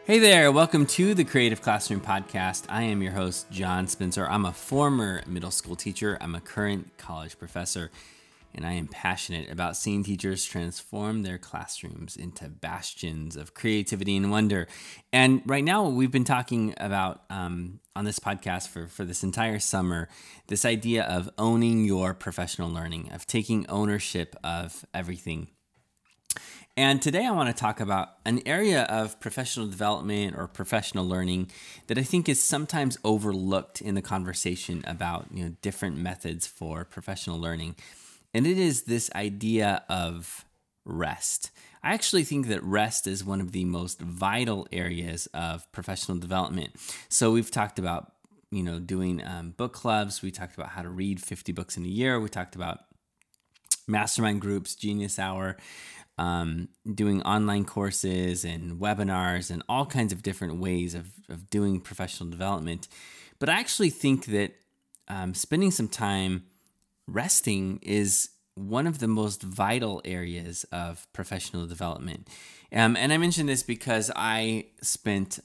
Hey there, welcome to the Creative Classroom Podcast. I am your host, John Spencer. I'm a former middle school teacher. I'm a current college professor, and I am passionate about seeing teachers transform their classrooms into bastions of creativity and wonder. And right now, we've been talking about, on this podcast for this entire summer, this idea of owning your professional learning, of taking ownership of everything. And today I want to talk about an area of professional development or professional learning that I think is sometimes overlooked in the conversation about, different methods for professional learning. And it is this idea of rest. I actually think that rest is one of the most vital areas of professional development. So we've talked about, doing book clubs. We talked about how to read 50 books in a year. We talked about mastermind groups, Genius Hour, doing online courses and webinars and all kinds of different ways of doing professional development. But I actually think that spending some time resting is one of the most vital areas of professional development. And I mention this because I spent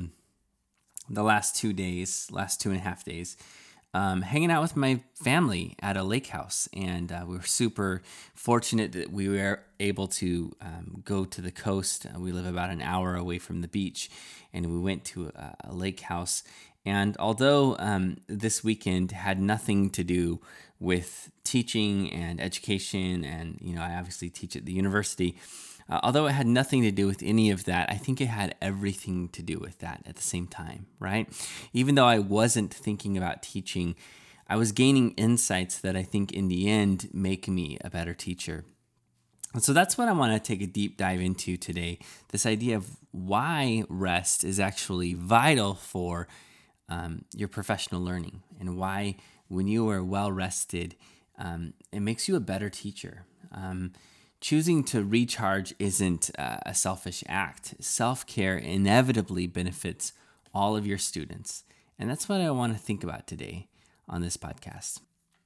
the last 2.5 days, hanging out with my family at a lake house. And we were super fortunate that we were able to go to the coast. We live about an hour away from the beach, and we went to a lake house. And although this weekend had nothing to do with teaching and education, and I obviously teach at the university, although it had nothing to do with any of that, I think it had everything to do with that at the same time, right? Even though I wasn't thinking about teaching, I was gaining insights that I think in the end make me a better teacher. And so that's what I want to take a deep dive into today, this idea of why rest is actually vital for your professional learning, and why when you are well rested, it makes you a better teacher. Choosing to recharge isn't a selfish act. Self-care inevitably benefits all of your students. And that's what I want to think about today on this podcast.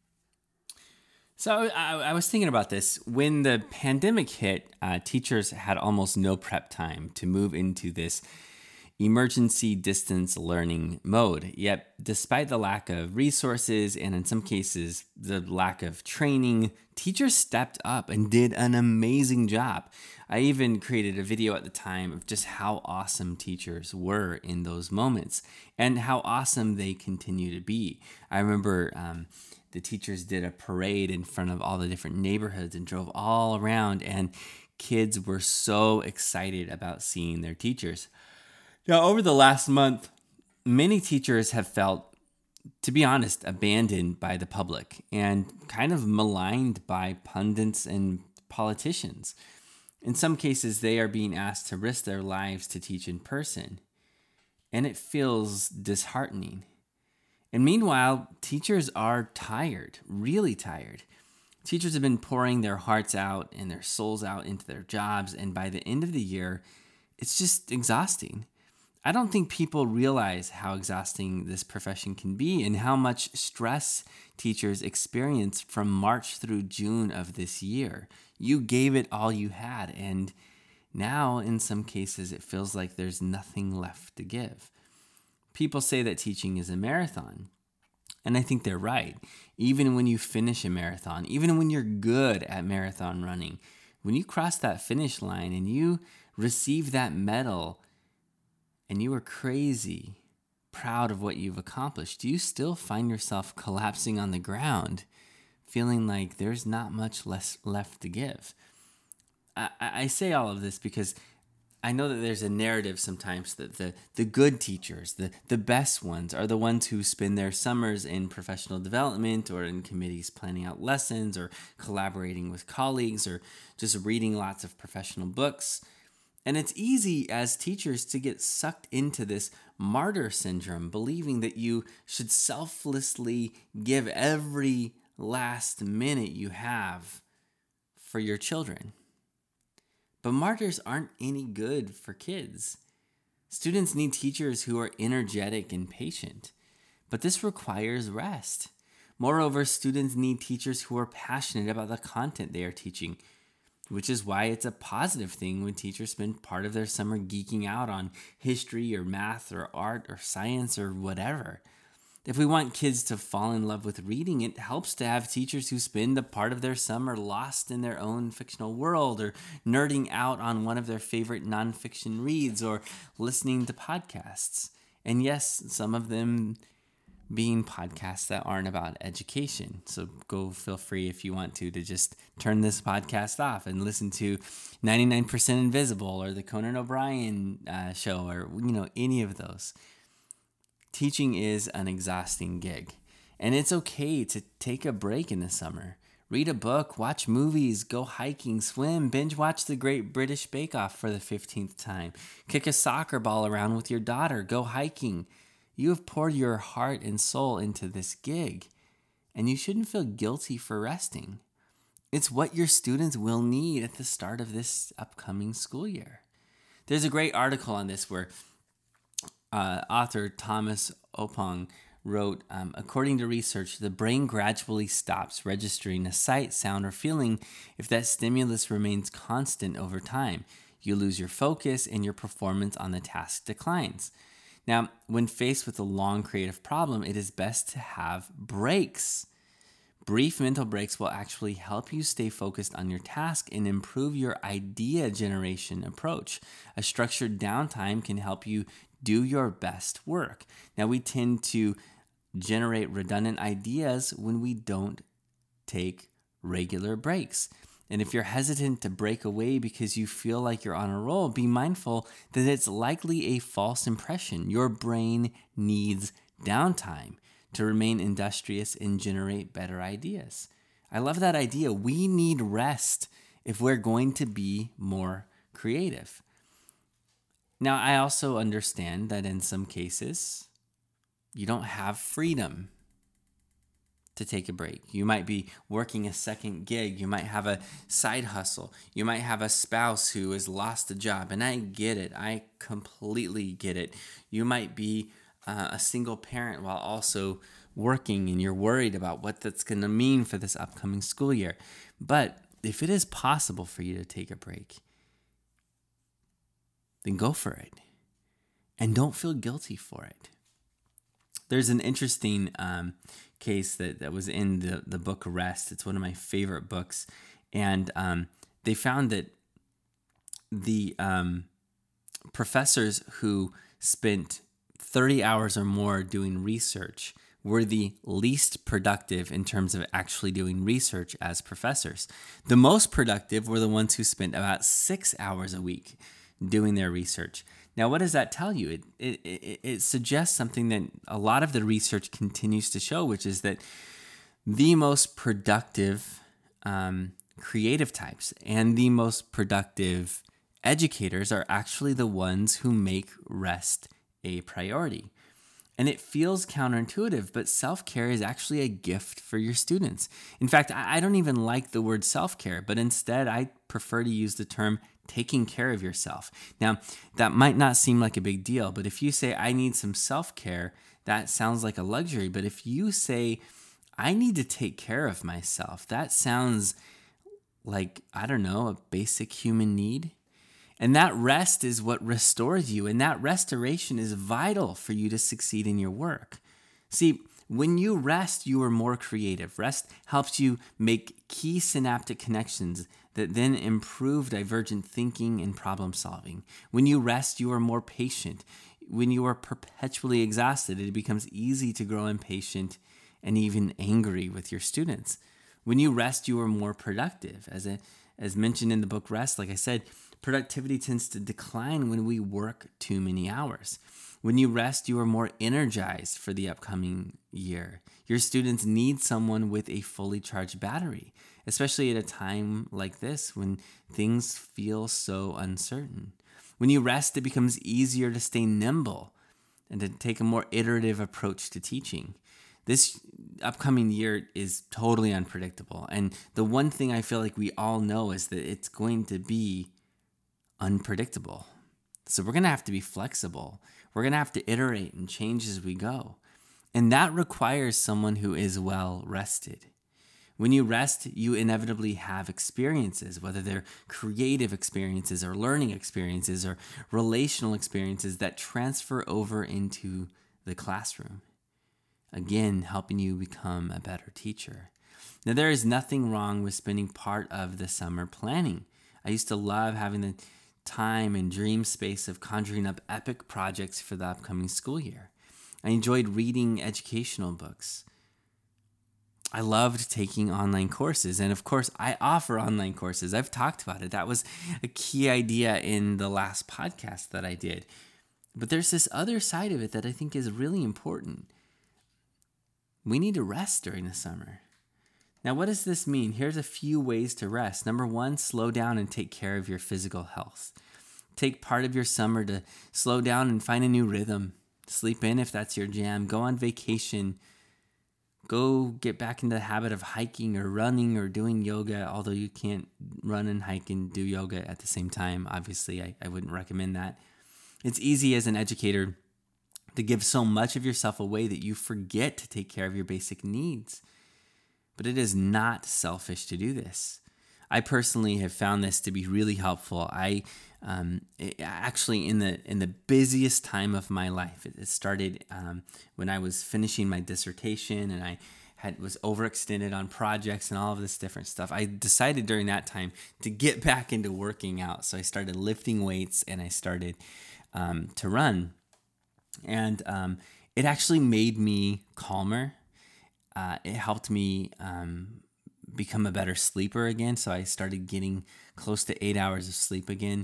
So I was thinking about this. When the pandemic hit, teachers had almost no prep time to move into this emergency distance learning mode. Yet, despite the lack of resources and in some cases the lack of training, teachers stepped up and did an amazing job. I even created a video at the time of just how awesome teachers were in those moments and how awesome they continue to be. I remember the teachers did a parade in front of all the different neighborhoods and drove all around, and kids were so excited about seeing their teachers. Now, over the last month, many teachers have felt, to be honest, abandoned by the public and kind of maligned by pundits and politicians. In some cases, they are being asked to risk their lives to teach in person, and it feels disheartening. And meanwhile, teachers are tired, really tired. Teachers have been pouring their hearts out and their souls out into their jobs, and by the end of the year, it's just exhausting. I don't think people realize how exhausting this profession can be and how much stress teachers experience from March through June of this year. You gave it all you had, and now in some cases it feels like there's nothing left to give. People say that teaching is a marathon, and I think they're right. Even when you finish a marathon, even when you're good at marathon running, when you cross that finish line and you receive that medal, and you are crazy proud of what you've accomplished, do you still find yourself collapsing on the ground, feeling like there's not much less left to give? I say all of this because I know that there's a narrative sometimes that the good teachers, the best ones, are the ones who spend their summers in professional development or in committees planning out lessons or collaborating with colleagues or just reading lots of professional books. And it's easy as teachers to get sucked into this martyr syndrome, believing that you should selflessly give every last minute you have for your children. But martyrs aren't any good for kids. Students need teachers who are energetic and patient, but this requires rest. Moreover, students need teachers who are passionate about the content they are teaching, which is why it's a positive thing when teachers spend part of their summer geeking out on history or math or art or science or whatever. If we want kids to fall in love with reading, it helps to have teachers who spend a part of their summer lost in their own fictional world or nerding out on one of their favorite nonfiction reads or listening to podcasts. And yes, some of them being podcasts that aren't about education. So go feel free if you want to just turn this podcast off and listen to 99% Invisible or the Conan O'Brien show or, any of those. Teaching is an exhausting gig, and it's okay to take a break in the summer. Read a book, watch movies, go hiking, swim, binge watch The Great British Bake Off for the 15th time, kick a soccer ball around with your daughter, go hiking. You have poured your heart and soul into this gig, and you shouldn't feel guilty for resting. It's what your students will need at the start of this upcoming school year. There's a great article on this where author Thomas Opong wrote, according to research, the brain gradually stops registering a sight, sound, or feeling if that stimulus remains constant over time. You lose your focus and your performance on the task declines. Now, when faced with a long creative problem, it is best to have breaks. Brief mental breaks will actually help you stay focused on your task and improve your idea generation approach. A structured downtime can help you do your best work. Now, we tend to generate redundant ideas when we don't take regular breaks. And if you're hesitant to break away because you feel like you're on a roll, be mindful that it's likely a false impression. Your brain needs downtime to remain industrious and generate better ideas. I love that idea. We need rest if we're going to be more creative. Now, I also understand that in some cases, you don't have freedom to take a break. You might be working a second gig. You might have a side hustle. You might have a spouse who has lost a job. And I get it. I completely get it. You might be a single parent while also working, and you're worried about what that's going to mean for this upcoming school year. But if it is possible for you to take a break, then go for it. And don't feel guilty for it. There's an interesting case that was in the book Rest. It's one of my favorite books. And they found that the professors who spent 30 hours or more doing research were the least productive in terms of actually doing research as professors. The most productive were the ones who spent about 6 hours a week doing their research. Now, what does that tell you? It suggests something that a lot of the research continues to show, which is that the most productive creative types and the most productive educators are actually the ones who make rest a priority. And it feels counterintuitive, but self-care is actually a gift for your students. In fact, I don't even like the word self-care, but instead I prefer to use the term taking care of yourself. Now, that might not seem like a big deal, but if you say, I need some self-care, that sounds like a luxury. But if you say, I need to take care of myself, that sounds like, I don't know, a basic human need. And that rest is what restores you, and that restoration is vital for you to succeed in your work. See, when you rest, you are more creative. Rest helps you make key synaptic connections that then improve divergent thinking and problem solving. When you rest, you are more patient. When you are perpetually exhausted, it becomes easy to grow impatient and even angry with your students. When you rest, you are more productive. As mentioned in the book Rest, like I said, productivity tends to decline when we work too many hours. When you rest, you are more energized for the upcoming year. Your students need someone with a fully charged battery, especially at a time like this when things feel so uncertain. When you rest, it becomes easier to stay nimble and to take a more iterative approach to teaching. This upcoming year is totally unpredictable. And the one thing I feel like we all know is that it's going to be unpredictable. So we're going to have to be flexible. We're going to have to iterate and change as we go. And that requires someone who is well rested. When you rest, you inevitably have experiences, whether they're creative experiences or learning experiences or relational experiences that transfer over into the classroom. Again, helping you become a better teacher. Now, there is nothing wrong with spending part of the summer planning. I used to love having the time and dream space of conjuring up epic projects for the upcoming school year. I enjoyed reading educational books. I loved taking online courses. And of course, I offer online courses. I've talked about it. That was a key idea in the last podcast that I did. But there's this other side of it that I think is really important. We need to rest during the summer. Now, what does this mean? Here's a few ways to rest. Number one, slow down and take care of your physical health. Take part of your summer to slow down and find a new rhythm. Sleep in if that's your jam. Go on vacation. Go get back into the habit of hiking or running or doing yoga, although you can't run and hike and do yoga at the same time. Obviously, I wouldn't recommend that. It's easy as an educator to give so much of yourself away that you forget to take care of your basic needs. But it is not selfish to do this. I personally have found this to be really helpful. Actually in the busiest time of my life, it started when I was finishing my dissertation and I was overextended on projects and all of this different stuff. I decided during that time to get back into working out. So I started lifting weights and I started to run. And it actually made me calmer. It helped me become a better sleeper again. So I started getting close to 8 hours of sleep again.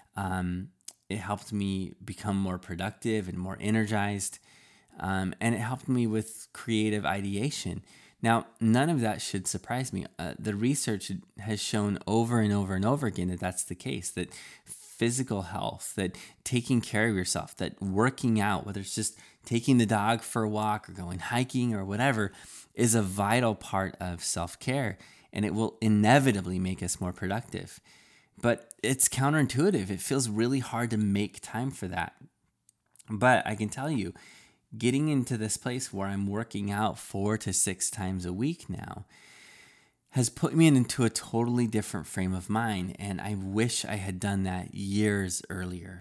It helped me become more productive and more energized. And it helped me with creative ideation. Now, none of that should surprise me. The research has shown over and over and over again that that's the case, that physical health, that taking care of yourself, that working out, whether it's just taking the dog for a walk or going hiking or whatever, is a vital part of self-care, and it will inevitably make us more productive. But it's counterintuitive. It feels really hard to make time for that. But I can tell you, getting into this place where I'm working out 4 to 6 times a week now has put me into a totally different frame of mind, and I wish I had done that years earlier.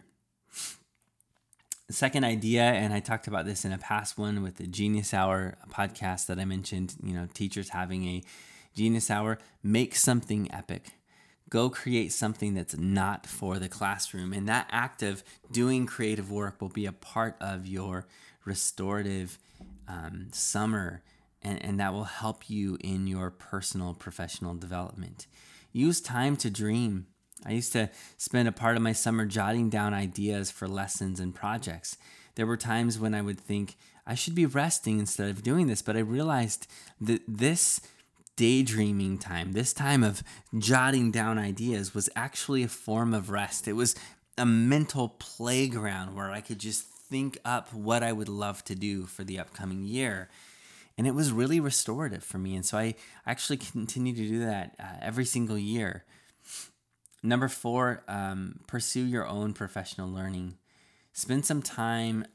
The second idea, and I talked about this in a past one with the Genius Hour podcast that I mentioned, teachers having a Genius Hour, make something epic. Go create something that's not for the classroom. And that act of doing creative work will be a part of your restorative summer, and that will help you in your personal professional development. Use time to dream. I used to spend a part of my summer jotting down ideas for lessons and projects. There were times when I would think, I should be resting instead of doing this, but I realized that this daydreaming time, this time of jotting down ideas, was actually a form of rest. It was a mental playground where I could just think up what I would love to do for the upcoming year. And it was really restorative for me. And so I actually continue to do that every single year. Number 4, pursue your own professional learning. Spend some time,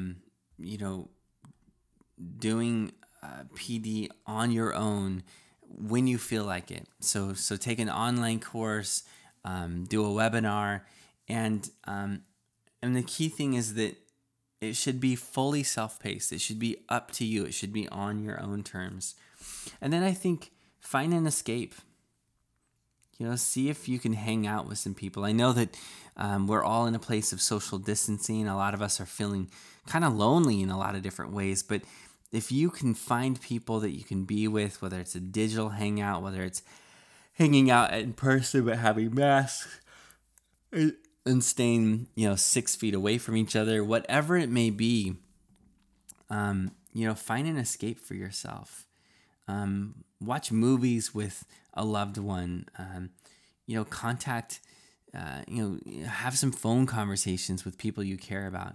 doing PD on your own when you feel like it. So take an online course, do a webinar, and the key thing is that it should be fully self-paced. It should be up to you. It should be on your own terms. And then I think find an escape. See if you can hang out with some people. I know that we're all in a place of social distancing. A lot of us are feeling kind of lonely in a lot of different ways. But if you can find people that you can be with, whether it's a digital hangout, whether it's hanging out in person but having masks, and staying, 6 feet away from each other, whatever it may be, find an escape for yourself. Watch movies with a loved one. Contact, have some phone conversations with people you care about.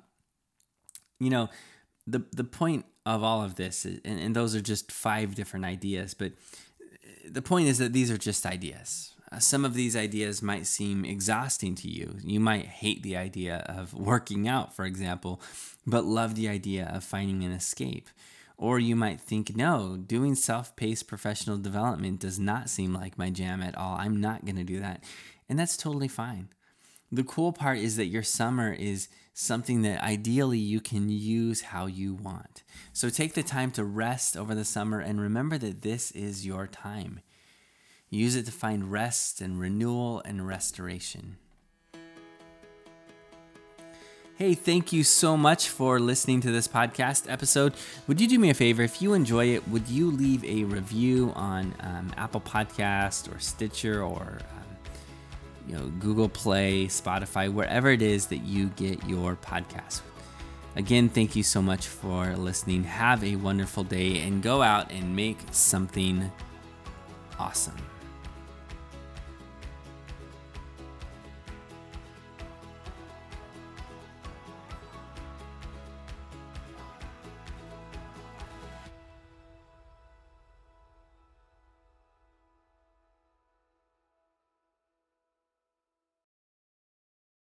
The point of all of this, and those are just 5 different ideas, but the point is that these are just ideas. Some of these ideas might seem exhausting to you. You might hate the idea of working out, for example, but love the idea of finding an escape. Or you might think, no, doing self-paced professional development does not seem like my jam at all. I'm not going to do that. And that's totally fine. The cool part is that your summer is something that ideally you can use how you want. So take the time to rest over the summer and remember that this is your time. Use it to find rest and renewal and restoration. Hey, thank you so much for listening to this podcast episode. Would you do me a favor? If you enjoy it, would you leave a review on Apple Podcast or Stitcher or Google Play, Spotify, wherever it is that you get your podcast? Again, thank you so much for listening. Have a wonderful day and go out and make something awesome.